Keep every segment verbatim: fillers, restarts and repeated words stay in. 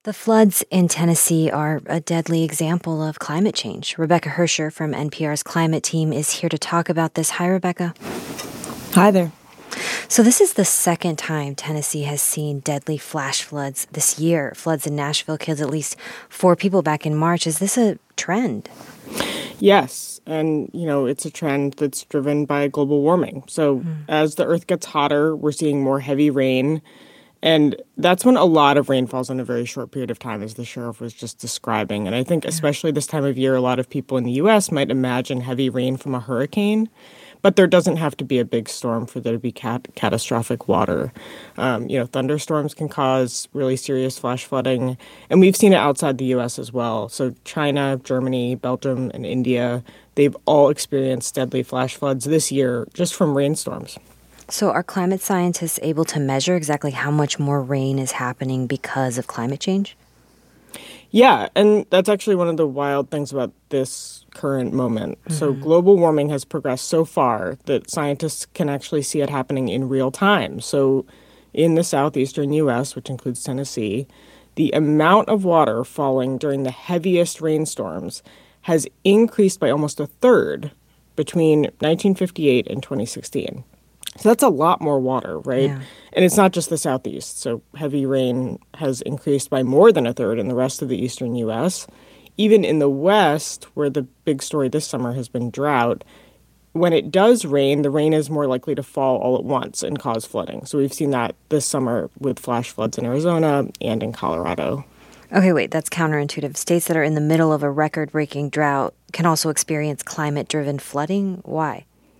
The floods in Tennessee are a deadly example of climate change. Rebecca Hersher from N P R's climate team is here to talk about this. Hi, Rebecca. Hi there. So this is the second time Tennessee has seen deadly flash floods this year. Floods in Nashville killed at least four people back in March. Is this a trend? Yes. And, you know, it's a trend that's driven by global warming. So mm. as the earth gets hotter, we're seeing more heavy rain. And that's when a lot of rain falls in a very short period of time, as the sheriff was just describing. And I think especially this time of year, a lot of people in the U S might imagine heavy rain from a hurricane. But there doesn't have to be a big storm for there to be cat- catastrophic water. Um, you know, thunderstorms can cause really serious flash flooding. And we've seen it outside the U S as well. So China, Germany, Belgium, and India, they've all experienced deadly flash floods this year just from rainstorms. So are climate scientists able to measure exactly how much more rain is happening because of climate change? Yeah, and that's actually one of the wild things about this current moment. Mm-hmm. So global warming has progressed so far that scientists can actually see it happening in real time. So in the southeastern U S, which includes Tennessee, the amount of water falling during the heaviest rainstorms has increased by almost a third between nineteen fifty-eight and twenty sixteen. So that's a lot more water, right? Yeah. And it's not just the southeast. So heavy rain has increased by more than a third in the rest of the eastern U S. Even in the west, where the big story this summer has been drought, when it does rain, the rain is more likely to fall all at once and cause flooding. So we've seen that this summer with flash floods in Arizona and in Colorado. Okay, wait, that's counterintuitive. States that are in the middle of a record-breaking drought can also experience climate-driven flooding? Why?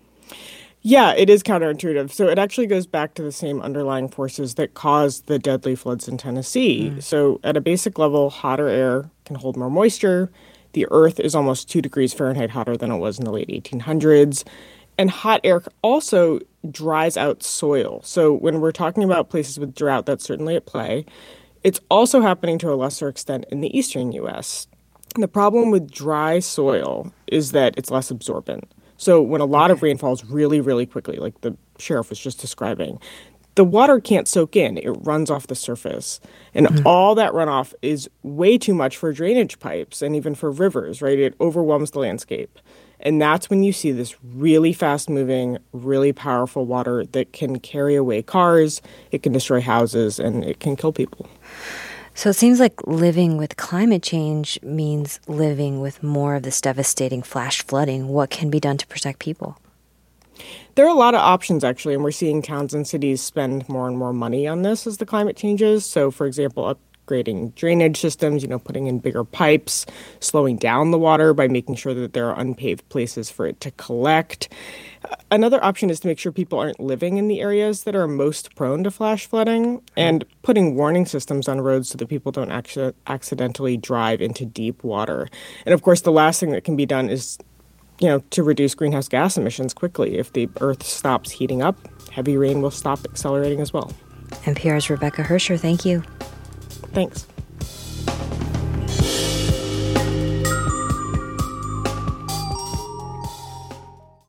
Yeah, it is counterintuitive. So it actually goes back to the same underlying forces that caused the deadly floods in Tennessee. Mm. So at a basic level, hotter air can hold more moisture. The earth is almost two degrees Fahrenheit hotter than it was in the late eighteen hundreds. And hot air also dries out soil. So when we're talking about places with drought, that's certainly at play. It's also happening to a lesser extent in the eastern U S. And the problem with dry soil is that it's less absorbent. So when a lot of rain falls really, really quickly, like the sheriff was just describing, the water can't soak in. It runs off the surface. And mm-hmm. all that runoff is way too much for drainage pipes and even for rivers, right? It overwhelms the landscape. And that's when you see this really fast-moving, really powerful water that can carry away cars, it can destroy houses, and it can kill people. So it seems like living with climate change means living with more of this devastating flash flooding. What can be done to protect people? There are a lot of options, actually, and we're seeing towns and cities spend more and more money on this as the climate changes. So, for example, upgrading drainage systems, you know, putting in bigger pipes, slowing down the water by making sure that there are unpaved places for it to collect. Another option is to make sure people aren't living in the areas that are most prone to flash flooding and putting warning systems on roads so that people don't actually accidentally drive into deep water. And of course, the last thing that can be done is, you know, to reduce greenhouse gas emissions quickly. If the earth stops heating up, heavy rain will stop accelerating as well. N P R's Rebecca Hersher, thank you. Thanks.